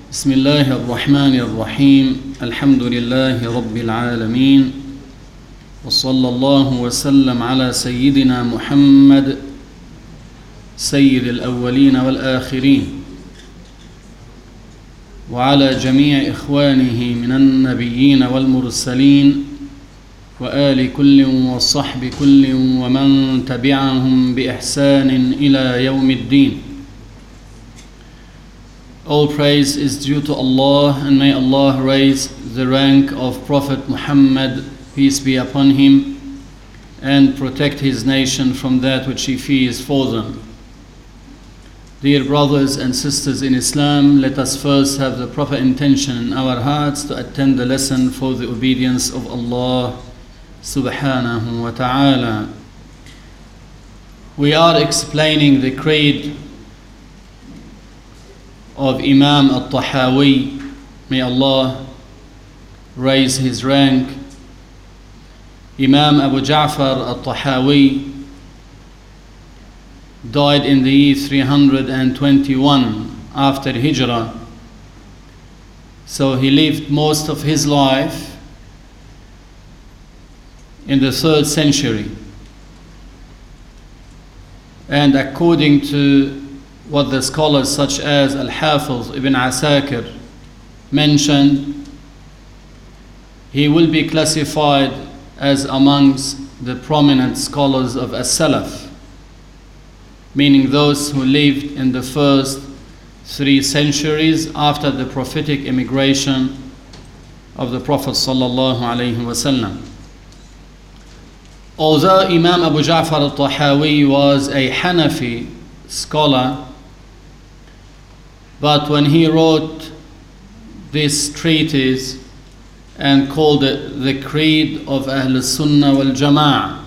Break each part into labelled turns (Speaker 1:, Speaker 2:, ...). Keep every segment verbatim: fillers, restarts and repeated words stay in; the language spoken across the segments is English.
Speaker 1: بسم الله الرحمن الرحيم الحمد لله رب العالمين وصلى الله وسلم على سيدنا محمد سيد الأولين والآخرين وعلى جميع إخوانه من النبيين والمرسلين وآل كل وصحب كل ومن تبعهم بإحسان إلى يوم الدين. All praise is due to Allah, and may Allah raise the rank of Prophet Muhammad, peace be upon him, and protect his nation from that which he fears for them. Dear brothers and sisters in Islam, let us first have the proper intention in our hearts to attend the lesson for the obedience of Allah subhanahu wa ta'ala. We are explaining the creed of Imam al-Tahawi, may Allah raise his rank. Imam Abu Ja'far al-Tahawi died in the year three hundred twenty-one after Hijrah. So he lived most of his life in the third century. And according to what the scholars such as Al-Hafiz Ibn Asakir mentioned, he will be classified as amongst the prominent scholars of As-Salaf, meaning those who lived in the first three centuries after the prophetic immigration of the Prophet sallallahu alaihi wasallam. Although Imam Abu Ja'far al-Tahawi was a Hanafi scholar, but when he wrote this treatise and called it the Creed of Ahl Sunnah wal Jama'ah,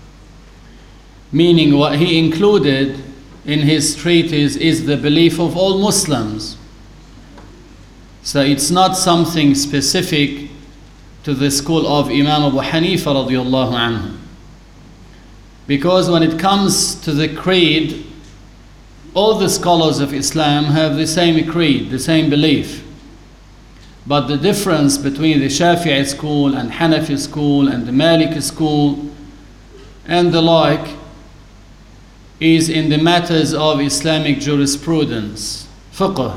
Speaker 1: meaning what he included in his treatise is the belief of all Muslims. So it's not something specific to the school of Imam Abu Hanifa radiallahu anhu. Because when it comes to the creed, all the scholars of Islam have the same creed, the same belief. But the difference between the Shafi'i school and Hanafi school and the Maliki school and the like is in the matters of Islamic jurisprudence, fiqh.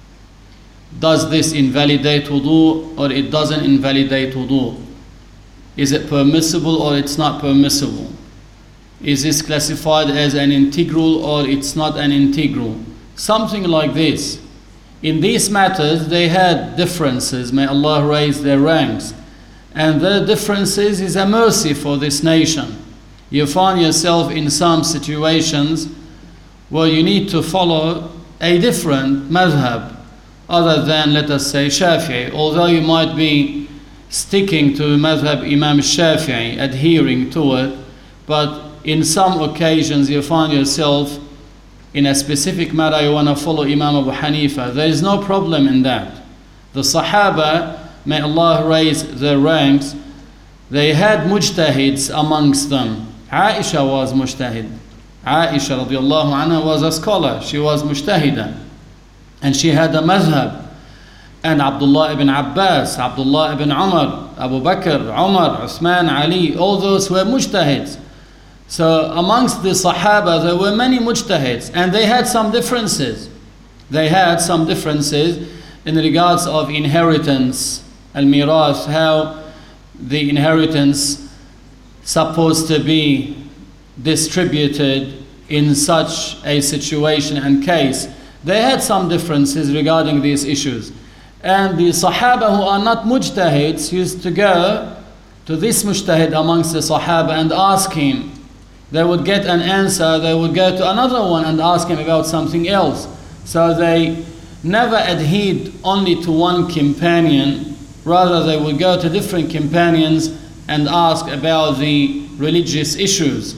Speaker 1: Does this invalidate wudu or it doesn't invalidate wudu? Is it permissible or it's not permissible? Is this classified as an integral or it's not an integral? Something like this. In these matters, they had differences. May Allah raise their ranks. And their differences is a mercy for this nation. You find yourself in some situations where you need to follow a different madhab other than, let us say, Shafi'i. Although you might be sticking to madhab Imam Shafi'i, adhering to it, but in some occasions you find yourself in a specific matter you want to follow Imam Abu Hanifa. There is no problem in that. The Sahaba, may Allah raise their ranks, they had mujtahids amongst them. Aisha was mujtahid. Aisha radiallahu anha was a scholar. She was mujtahida. And she had a madhab. And Abdullah ibn Abbas, Abdullah ibn Umar, Abu Bakr, Umar, Uthman, Ali, all those were mujtahids. So amongst the Sahaba, there were many mujtahids, and they had some differences. They had some differences in regards of inheritance, al-mirath, how the inheritance supposed to be distributed in such a situation and case. They had some differences regarding these issues. And the Sahaba who are not mujtahids used to go to this mujtahid amongst the Sahaba and ask him. They would get an answer, they would go to another one and ask him about something else. So they never adhered only to one companion, rather they would go to different companions and ask about the religious issues.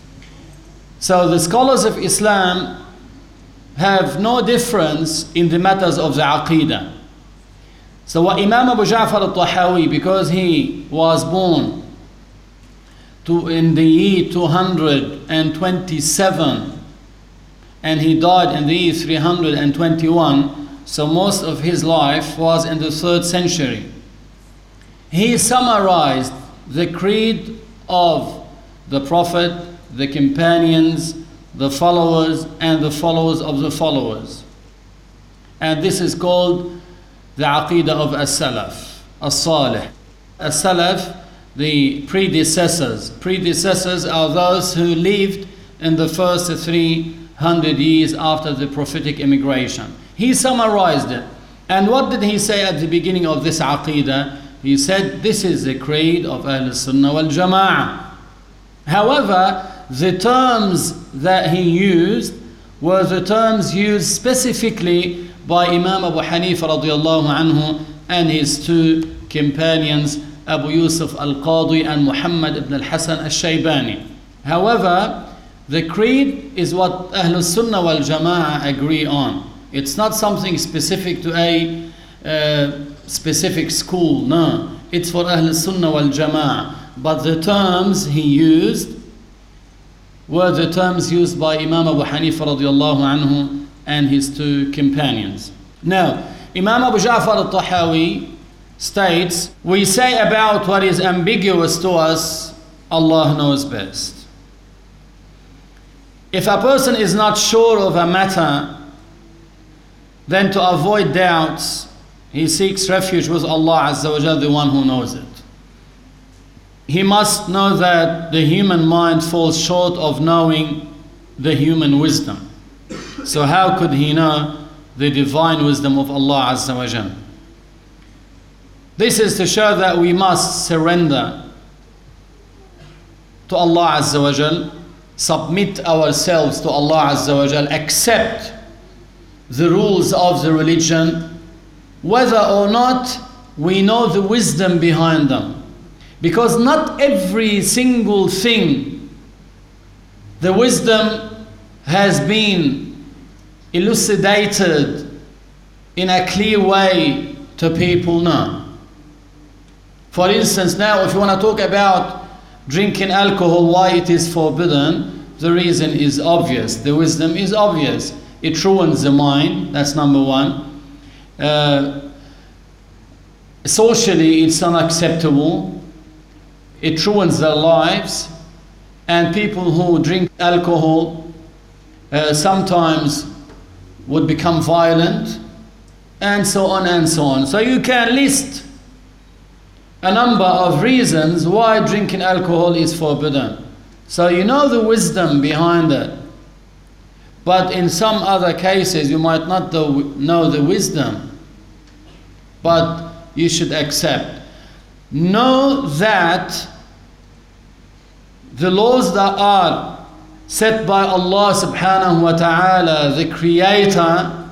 Speaker 1: So the scholars of Islam have no difference in the matters of the Aqidah. So what Imam Abu Ja'far al-Tahawi, because he was born to in the year two hundred twenty-seven and he died in the year three hundred twenty-one, so most of his life was in the third century. He summarized the creed of the Prophet, the companions, the followers, and the followers of the followers. And this is called the Aqidah of As-Salaf, As-Salih. As-Salaf, the predecessors. Predecessors are those who lived in the first three hundred years after the prophetic immigration. He summarized it. And what did he say at the beginning of this Aqidah? He said, this is the creed of Ahl Sunnah wal Jama'ah. However, the terms that he used were the terms used specifically by Imam Abu Hanifa radiallahu anhu and his two companions, Abu Yusuf al-Qadi and Muhammad ibn al-Hasan al-Shaybani. However, the creed is what Ahl Sunnah wal Jama'ah agree on. It's not something specific to a uh, specific school, no. It's for Ahl Sunnah wal Jama'ah. But the terms he used were the terms used by Imam Abu Hanifa radiallahu anhu and his two companions. Now, Imam Abu Ja'far al-Tahawi states, we say about what is ambiguous to us, Allah knows best. If a person is not sure of a matter, then to avoid doubts, he seeks refuge with Allah Azza wa Jalla, the one who knows it. He must know that the human mind falls short of knowing the human wisdom. So how could he know the divine wisdom of Allah Azza wa Jalla? This is to show that we must surrender to Allah Azza wa Jalla, submit ourselves to Allah Azza wa Jalla, accept the rules of the religion, whether or not we know the wisdom behind them. Because not every single thing, the wisdom has been elucidated in a clear way to people now. For instance, now if you want to talk about drinking alcohol, why it is forbidden, the reason is obvious, the wisdom is obvious. It ruins the mind, that's number one. Uh, socially, it's unacceptable. It ruins their lives. And people who drink alcohol uh, sometimes would become violent, and so on and so on. So you can list a number of reasons why drinking alcohol is forbidden. So you know the wisdom behind it. But in some other cases, you might not know the wisdom, but you should accept. Know that the laws that are set by Allah subhanahu wa ta'ala, the Creator,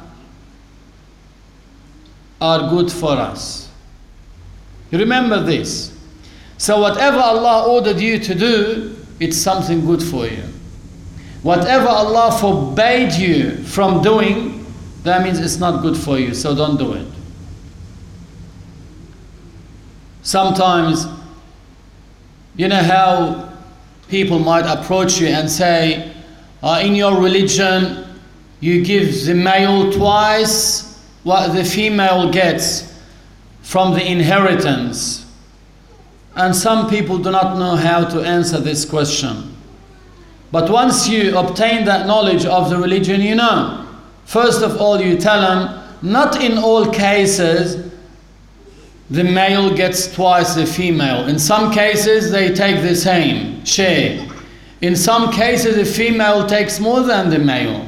Speaker 1: are good for us. You remember this. So whatever Allah ordered you to do, it's something good for you. Whatever Allah forbade you from doing, that means it's not good for you, so don't do it. Sometimes, you know how people might approach you and say, uh, in your religion, you give the male twice what the female gets from the inheritance. And some people do not know how to answer this question. But once you obtain that knowledge of the religion, you know. First of all, you tell them, not in all cases the male gets twice the female. In some cases, they take the same share. In some cases, the female takes more than the male.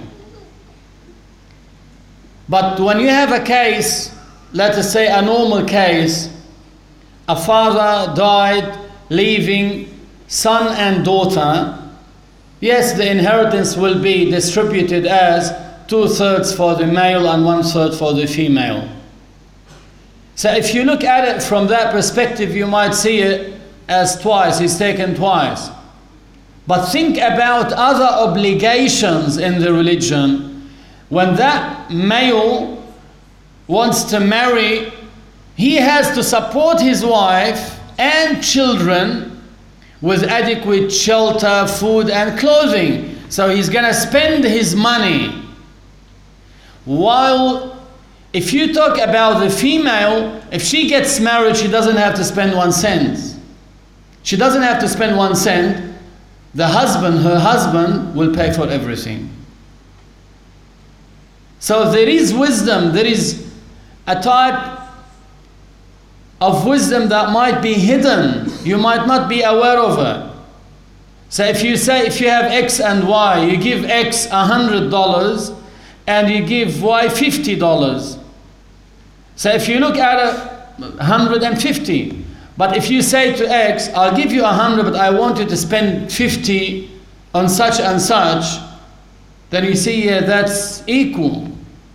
Speaker 1: But when you have a case, let us say a normal case, a father died leaving son and daughter, yes, the inheritance will be distributed as two-thirds for the male and one-third for the female. So if you look at it from that perspective, you might see it as twice, he's taken twice. But think about other obligations in the religion. When that male wants to marry, he has to support his wife and children with adequate shelter, food and clothing. So he's going to spend his money. While If you talk about the female, if she gets married, she doesn't have to spend one cent. She doesn't have to spend one cent. The husband, her husband, will pay for everything. So there is wisdom, there is a type of wisdom that might be hidden. You might not be aware of it. So if you say, if you have X and Y, you give X one hundred dollars and you give Y fifty dollars. So if you look at it, one hundred fifty. But if you say to X, I'll give you one hundred, but I want you to spend fifty on such and such, then you see, yeah, that's equal.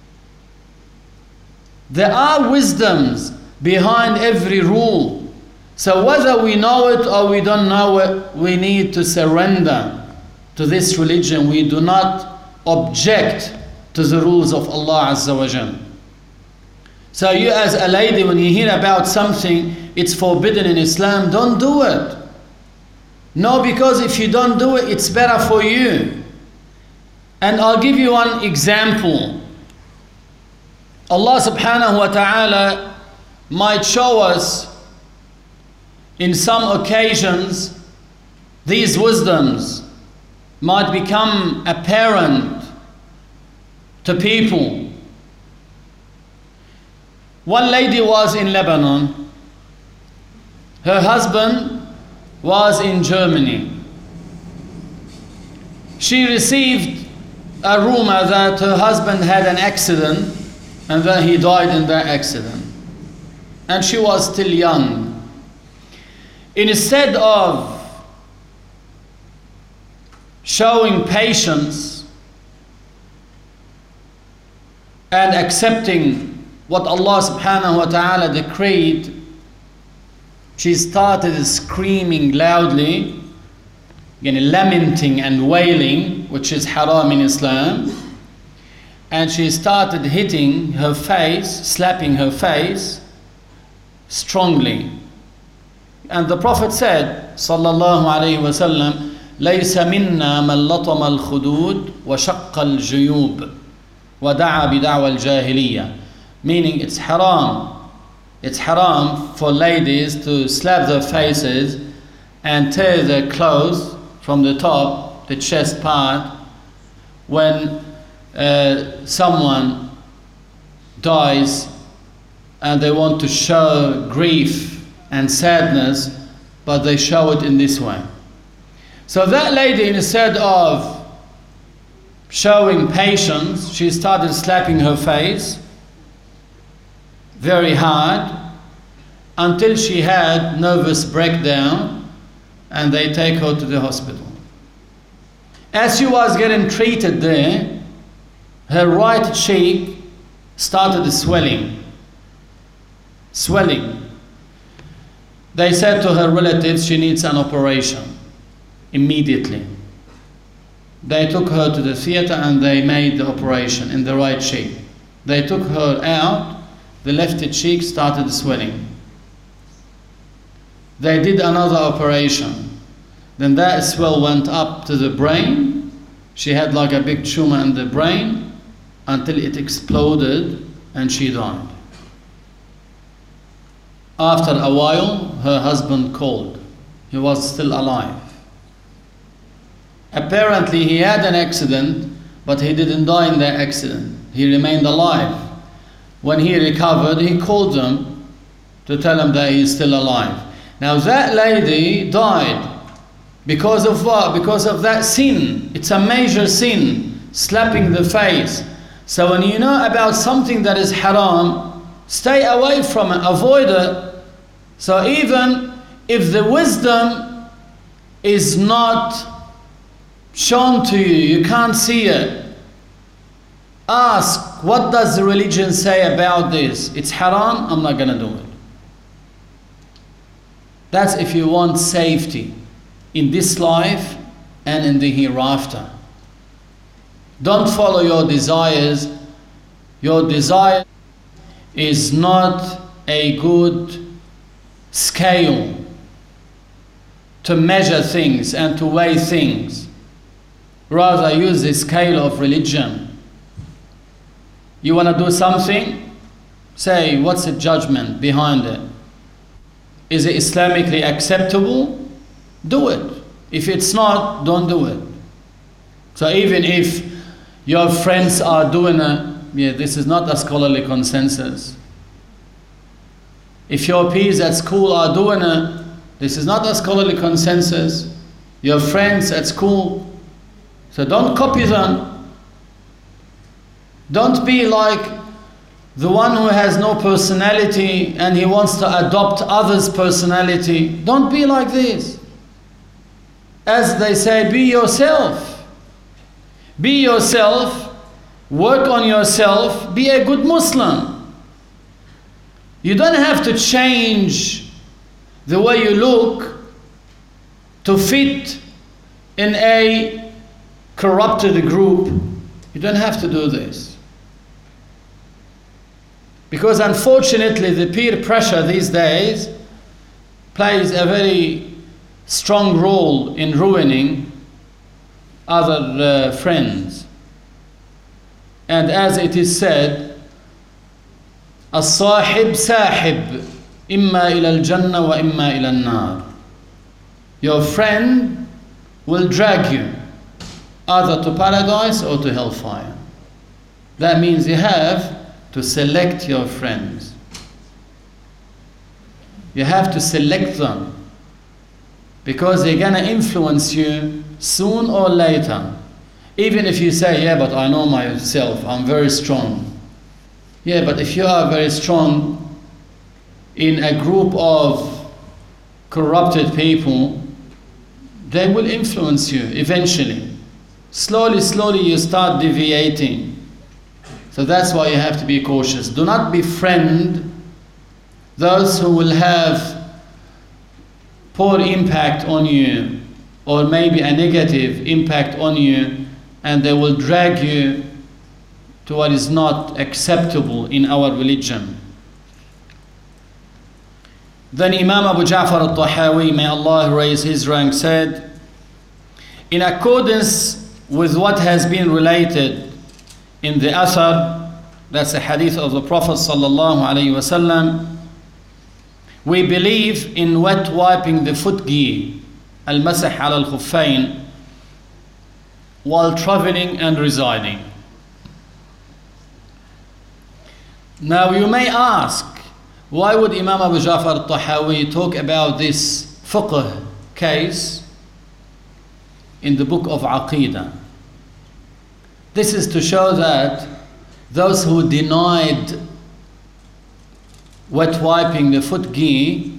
Speaker 1: There are wisdoms behind every rule. So whether we know it or we don't know it, we need to surrender to this religion. We do not object to the rules of Allah Azza wa Jal. So you as a lady, when you hear about something, it's forbidden in Islam, don't do it. No, because if you don't do it, it's better for you. And I'll give you one example. Allah subhanahu wa ta'ala might show us in some occasions these wisdoms might become apparent to people. One lady was in Lebanon. Her husband was in Germany. She received a rumor that her husband had an accident and that he died in that accident. And she was still young. Instead of showing patience and accepting what Allah subhanahu wa ta'ala decreed, she started screaming loudly, again, lamenting and wailing, which is haram in Islam. And she started hitting her face, slapping her face strongly. And the Prophet said, sallallahu alayhi wa sallam, لَيْسَ مِنَّا مَنْ لَطَمَ الْخُدُودِ وَشَقَّ الْجُيُوبِ وَدَعَى بِدَعْوَى الْجَاهِلِيَّةِ. Meaning it's haram. It's haram for ladies to slap their faces and tear their clothes from the top, the chest part, when uh, someone dies and they want to show grief and sadness, but they show it in this way. So that lady, instead of showing patience, she started slapping her face very hard until she had nervous breakdown, and they take her to the hospital. As she was getting treated there, her right cheek started swelling. Swelling. They said to her relatives she needs an operation immediately. They took her to the theater and they made the operation in the right cheek. They took her out, the left cheek started swelling. They did another operation. Then that swell went up to the brain. She had like a big tumor in the brain until it exploded and she died. After a while, her husband called. He was still alive. Apparently he had an accident, but he didn't die in that accident. He remained alive. When he recovered, he called them to tell them that he's still alive. Now that lady died because of what? Because of that sin. It's a major sin, slapping the face. So when you know about something that is haram, stay away from it, avoid it. So even if the wisdom is not shown to you, you can't see it, ask, what does the religion say about this? It's haram, I'm not going to do it. That's if you want safety in this life and in the hereafter. Don't follow your desires. Your desire is not a good scale to measure things and to weigh things. Rather, use the scale of religion. You want to do something? Say, what's the judgment behind it? Is it Islamically acceptable? Do it. If it's not, don't do it. So even if your friends are doing it, yeah, this is not a scholarly consensus. If your peers at school are doing it, this is not a scholarly consensus. Your friends at school, so don't copy them. Don't be like the one who has no personality and he wants to adopt others' personality. Don't be like this. As they say, be yourself. Be yourself. Work on yourself. Be a good Muslim. You don't have to change the way you look to fit in a corrupted group. You don't have to do this. Because unfortunately the peer pressure these days plays a very strong role in ruining other uh, friends. And as it is said, الصاحب ساحب إما إلى الجنة وإما إلى النار. Your friend will drag you either to paradise or to hellfire. That means you have to select your friends. You have to select them because they're going to influence you soon or later. Even if you say, yeah, but I know myself, I'm very strong. Yeah, but if you are very strong in a group of corrupted people, they will influence you eventually. Slowly, slowly you start deviating. So that's why you have to be cautious. Do not befriend those who will have poor impact on you or maybe a negative impact on you, and they will drag you to what is not acceptable in our religion. Then Imam Abu Ja'far al-Tahawi, may Allah raise his rank, said, in accordance with what has been related in the Athar, that's a hadith of the Prophet sallallahu alaihi wasallam, we believe in wet wiping the foot gear, al-masah ala al-khuffayn, while traveling and residing. Now you may ask, why would Imam Abu Ja'far al-Tahawi talk about this fiqh case in the book of Aqeedah? This is to show that those who denied wet wiping the foot gear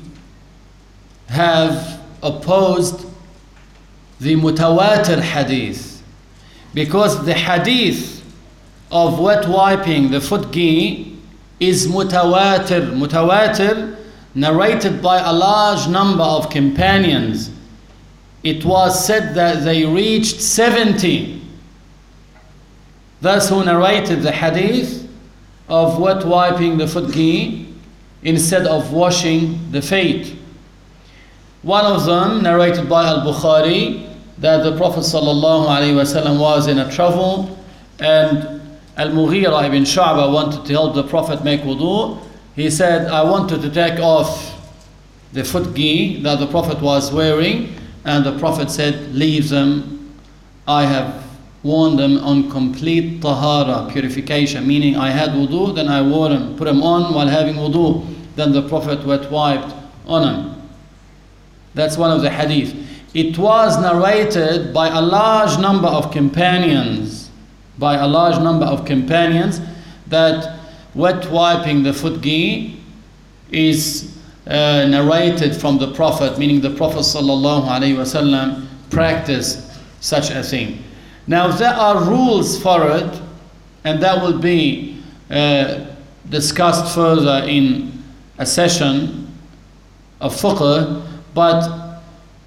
Speaker 1: have opposed the mutawatir hadith, because the hadith of wet wiping the foot gear is mutawatir. Mutawatir, narrated by a large number of companions. It was said that they reached seventy. Those who narrated the hadith of wet wiping the foot gear instead of washing the feet. One of them, narrated by Al-Bukhari, that the Prophet ﷺ was in a travel and Al-Mughira ibn Shu'bah wanted to help the Prophet make wudu. He said, I wanted to take off the foot gear that the Prophet was wearing, and the Prophet said, leave them. I have worn them on complete tahara, purification, meaning I had wudu, then I wore them, put them on while having wudu, then the Prophet wet wiped on them. That's one of the hadith. It was narrated by a large number of companions, by a large number of companions, that wet wiping the foot gear is uh, narrated from the Prophet, meaning the Prophet sallallahu alaihi wasallam practiced such a thing. Now there are rules for it, and that will be uh, discussed further in a session of fiqh, but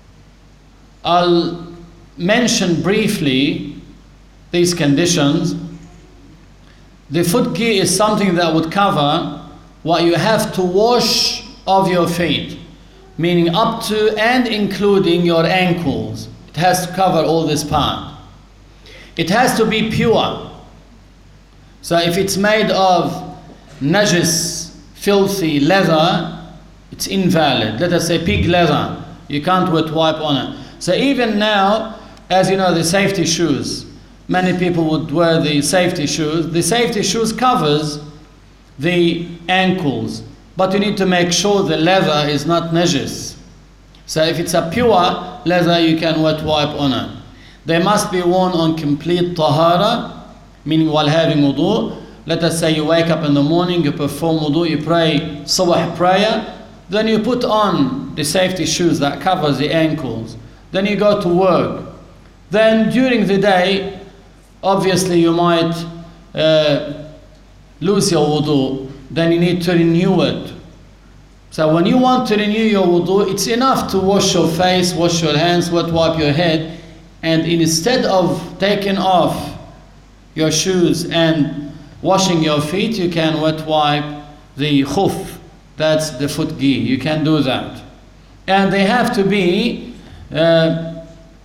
Speaker 1: I'll mention briefly these conditions. The foot gear is something that would cover what you have to wash of your feet, meaning up to and including your ankles. It has to cover all this part. It has to be pure. So if it's made of najis filthy leather, it's invalid. Let us say pig leather, you can't wet wipe on it. So even now, as you know, the safety shoes, many people would wear the safety shoes. The safety shoes covers the ankles, but you need to make sure the leather is not najis. So if it's a pure leather, you can wet wipe on it. They must be worn on complete tahara, meaning while having wudu. Let us say you wake up in the morning, you perform wudu, you pray subh prayer, then you put on the safety shoes that covers the ankles. Then you go to work. Then during the day, obviously you might uh, lose your wudu. Then you need to renew it. So when you want to renew your wudu, it's enough to wash your face, wash your hands, wet wipe your head, and instead of taking off your shoes and washing your feet, you can wet wipe the khuf, that's the foot gi. You can do that. And they have to be uh,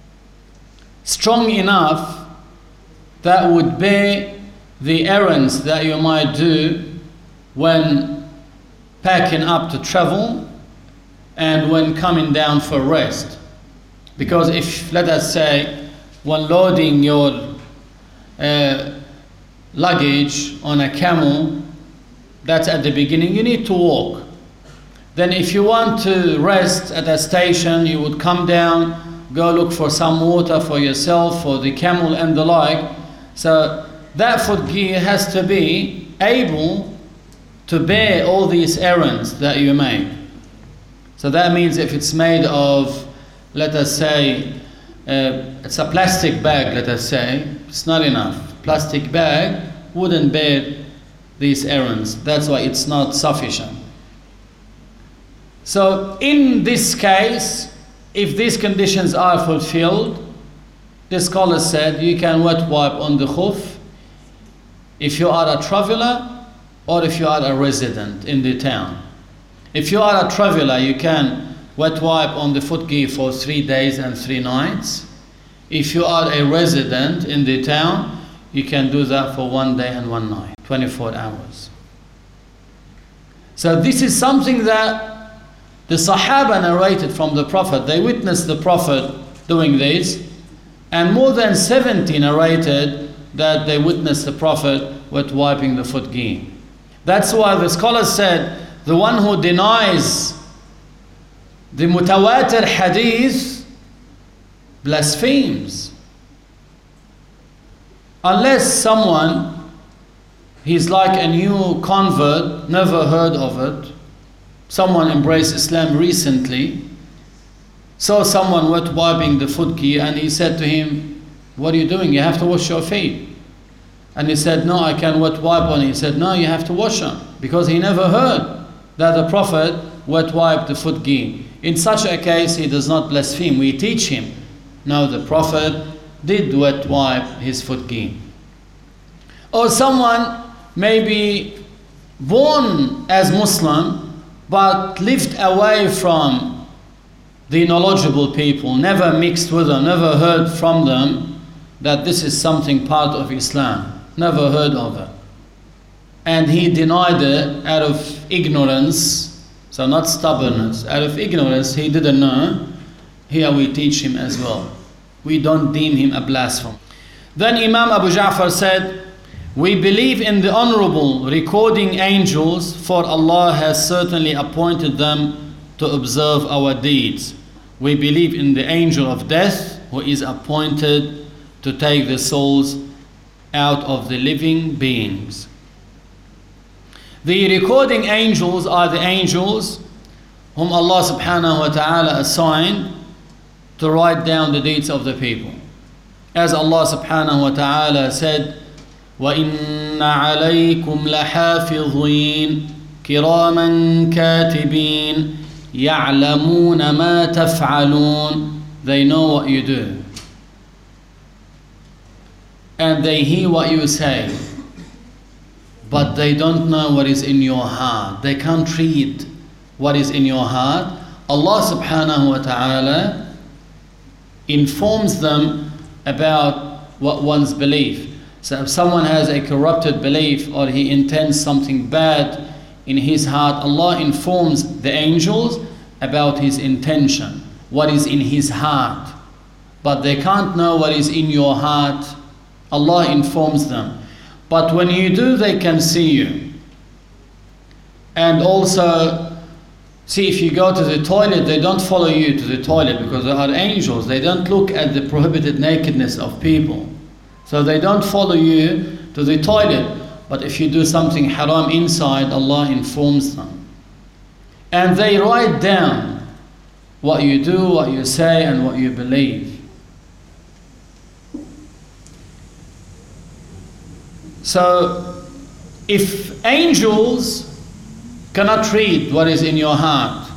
Speaker 1: strong enough that would bear the errands that you might do when packing up to travel and when coming down for rest. Because if, let us say, when loading your uh, luggage on a camel, that's at the beginning, you need to walk. Then if you want to rest at a station, you would come down, go look for some water for yourself, for the camel and the like. So that foot gear has to be able to bear all these errands that you make. So that means if it's made of, let us say, uh, it's a plastic bag, let us say, it's not enough. Plastic bag wouldn't bear these errands. That's why it's not sufficient. So in this case, if these conditions are fulfilled, the scholar said you can wet wipe on the khuf if you are a traveler or if you are a resident in the town. If you are a traveler, you can wet wipe on the foot gear for three days and three nights. If you are a resident in the town, you can do that for one day and one night, twenty-four hours. So this is something that the Sahaba narrated from the Prophet. They witnessed the Prophet doing this, and more than seventy narrated that they witnessed the Prophet wet wiping the foot gear. That's why the scholars said the one who denies the mutawatir hadith blasphemes. Unless someone, he's like a new convert, never heard of it, someone embraced Islam recently, saw someone wet wiping the foot gear, and he said to him, what are you doing? You have to wash your feet. And he said, no, I can wet wipe on it. He said, no, you have to wash them, because he never heard that the Prophet wet wiped the foot gear. In such a case, he does not blaspheme. We teach him, no, the Prophet did wet wipe his foot gear. Or someone may be born as Muslim, but lived away from the knowledgeable people, never mixed with them, never heard from them that this is something part of Islam, never heard of it. And he denied it out of ignorance, so not stubbornness, out of ignorance, he didn't know. Here we teach him as well. We don't deem him a blasphemer. Then Imam Abu Ja'far said, we believe in the honorable recording angels, for Allah has certainly appointed them to observe our deeds. We believe in the angel of death, who is appointed to take the souls out of the living beings. The recording angels are the angels whom Allah subhanahu wa ta'ala assigned to write down the deeds of the people. As Allah subhanahu wa ta'ala said, وَإِنَّ عَلَيْكُمْ لَحَافِظِينَ كِرَامًا كَاتِبِينَ يَعْلَمُونَ مَا تَفْعَلُونَ. They know what you do, and they hear what you say, but they don't know what is in your heart. They can't read what is in your heart. Allah subhanahu wa ta'ala informs them about what one's belief. So if someone has a corrupted belief, or he intends something bad in his heart, Allah informs the angels about his intention, what is in his heart. But they can't know what is in your heart. Allah informs them. But when you do, they can see you. And also, see, if you go to the toilet, they don't follow you to the toilet because they are angels. They don't look at the prohibited nakedness of people. So they don't follow you to the toilet. But if you do something haram inside, Allah informs them. And they write down what you do, what you say, and what you believe. So, if angels cannot read what is in your heart,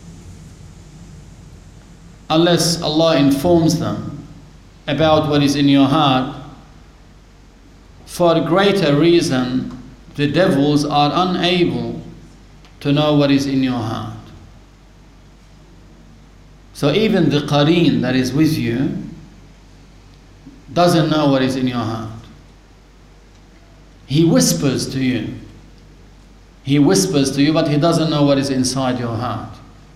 Speaker 1: unless Allah informs them about what is in your heart, for a greater reason, the devils are unable to know what is in your heart. So even the qareen that is with you doesn't know what is in your heart. He whispers to you. He whispers to you, but he doesn't know what is inside your heart.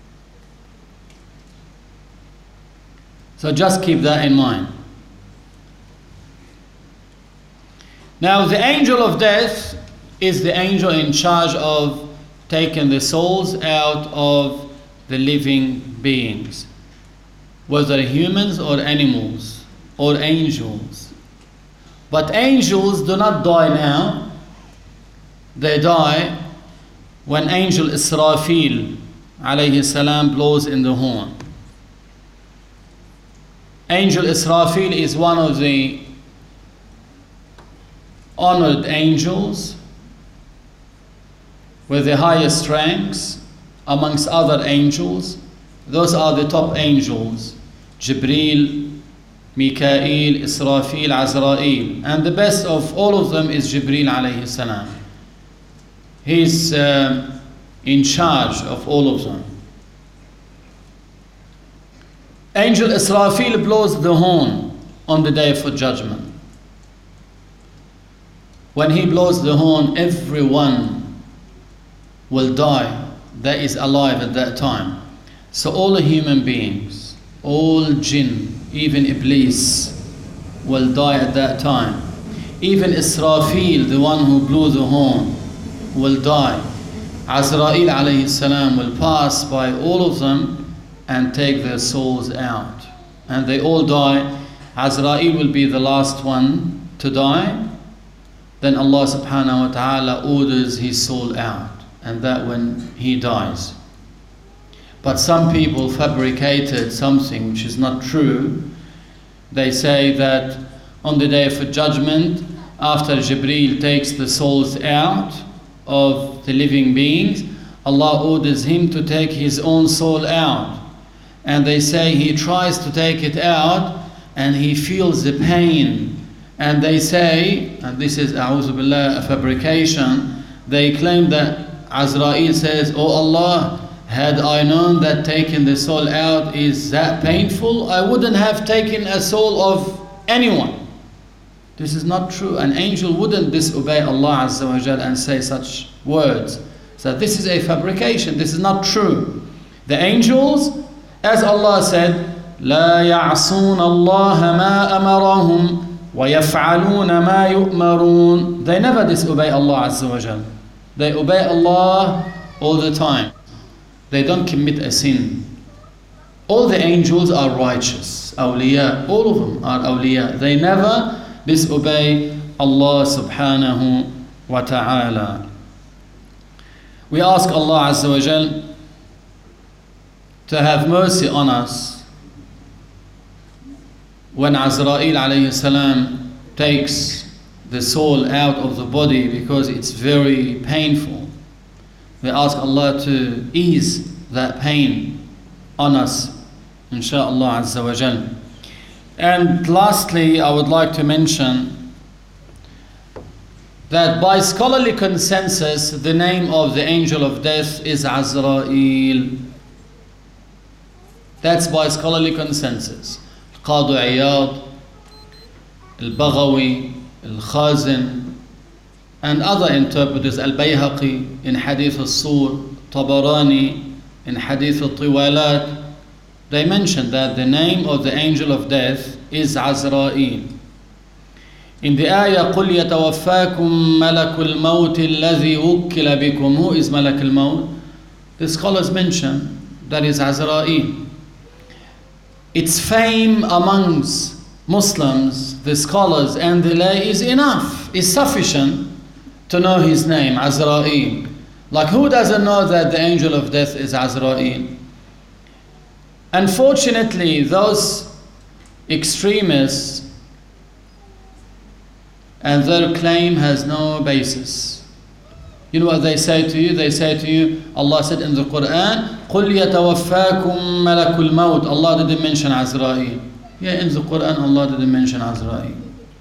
Speaker 1: So just keep that in mind. Now, the angel of death is the angel in charge of taking the souls out of the living beings, whether humans or animals or angels. But angels do not die now. They die when angel Israfil alayhi salam blows in the horn. Angel Israfil is one of the honored angels with the highest ranks amongst other angels. Those are the top angels: Jibreel, Mikael, Israfil, Azrael. And the best of all of them is Jibreel alayhi salam. He's uh, in charge of all of them. Angel Israfil blows the horn on the day of judgment. When he blows the horn, everyone will die that is alive at that time. So all the human beings, all jinn, even Iblis will die at that time. Even Israfil, the one who blew the horn, will die. Azrael alayhi salam will pass by all of them and take their souls out. And they all die. Azrael will be the last one to die. Then Allah subhanahu wa ta'ala orders his soul out. And that when he dies. But some people fabricated something which is not true. They say that on the day of judgment, after Jibreel takes the souls out of the living beings, Allah orders him to take his own soul out. And they say he tries to take it out and he feels the pain. And they say, and this is a'udhu billah, a fabrication, they claim that Azrael says, "Oh Allah, had I known that taking the soul out is that painful, I wouldn't have taken a soul of anyone." This is not true. An angel wouldn't disobey Allah Azza wa Jal and say such words. So this is a fabrication. This is not true. The angels, as Allah said, لا يعصون الله ما أمرهم ويفعلون ما يؤمرون. They never disobey Allah Azza wa Jal. They obey Allah all the time. They don't commit a sin. All the angels are righteous. Awliya, all of them are awliya. They never disobey Allah subhanahu wa ta'ala. We ask Allah Azza wa Jal to have mercy on us when Azrael alayhi salam takes the soul out of the body, because it's very painful. We ask Allah to ease that pain on us, insha'Allah Azza wa Jal. And lastly, I would like to mention that by scholarly consensus, the name of the angel of death is Azrael. That's by scholarly consensus. Qadi Iyad, Al-Baghawi, Al-Khazin, and other interpreters, Al-Bayhaqi in Hadith al-Sur, Tabarani in Hadith al-Tiwalat, they mention that the name of the angel of death is Azra'il. In the ayah, قُلْ يَتَوَفَّاكُمْ مَلَكُ الْمَوْتِ الَّذِي وُكِّلَ بِكُمْ. Who is Malak al-Maut? The scholars mention that is Azra'il. Its fame amongst Muslims, the scholars and the lay is enough, is sufficient to know his name, Azra'il. Like who doesn't know that the angel of death is Azra'il? Unfortunately, those extremists and their claim has no basis. You know what they say to you? They say to you, Allah said in the Quran, قُلْ يَتَوَفَّاكُمْ مَلَكُ الْمَوْتِ. Allah didn't mention Azra'il. Yeah, in the Quran, Allah didn't mention Azra'il.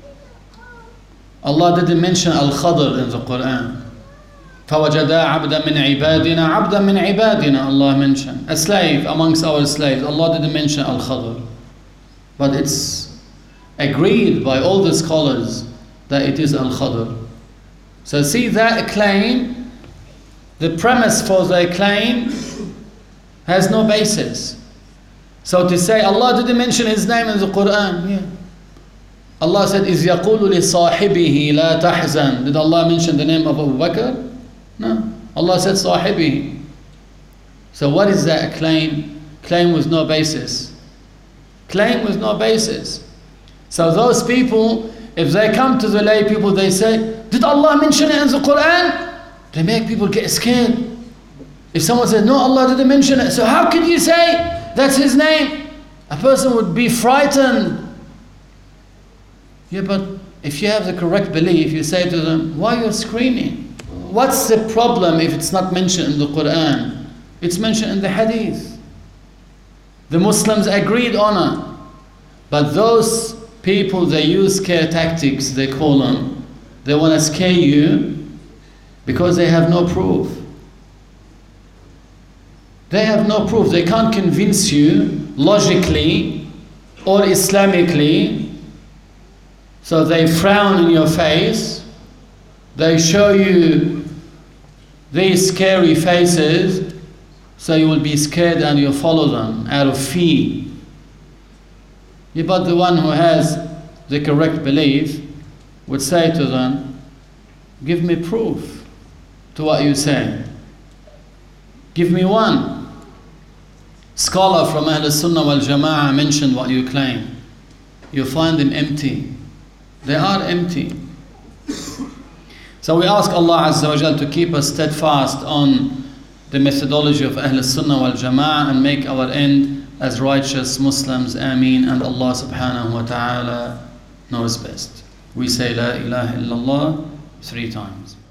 Speaker 1: Allah didn't mention Al-Khadr in the Quran. فَوَجَدَا عَبْدًا مِنْ عِبَادِنَا عَبْدًا مِنْ عِبَادِنَا. Allah mentioned a slave amongst our slaves. Allah didn't mention Al-Khadr. But it's agreed by all the scholars that it is Al-Khadr. So see that claim, the premise for their claim has no basis. So to say Allah didn't mention his name in the Quran, yeah. Allah said, إِذْ يَقُولُ لِصَاحِبِهِ لَا تَحْزَنْ. Did Allah mention the name of Abu Bakr? No. Allah said صاحبه. So what is that? A claim? Claim with no basis. Claim with no basis. So those people, if they come to the lay people, they say, did Allah mention it in the Quran? They make people get scared. If someone says, no, Allah didn't mention it, so how could you say that's his name? A person would be frightened. Yeah, but if you have the correct belief, you say to them, why are you screaming? What's the problem if it's not mentioned in the Quran? It's mentioned in the Hadith. The Muslims agreed on it. But those people, they use scare tactics, they call them. They want to scare you because they have no proof. They have no proof. They can't convince you logically or Islamically. So they frown in your face. They show you these scary faces, so you will be scared and you follow them out of fear. Yeah, but the one who has the correct belief would say to them, give me proof to what you say. Give me one. Scholar from Ahl Sunnah wal Jama'ah mentioned what you claim. You find them empty. They are empty. So we ask Allah Azza wa Jal to keep us steadfast on the methodology of Ahl Sunnah wal Jama'ah and make our end as righteous Muslims. Ameen. And Allah subhanahu wa ta'ala knows best. We say La ilaha illallah three times.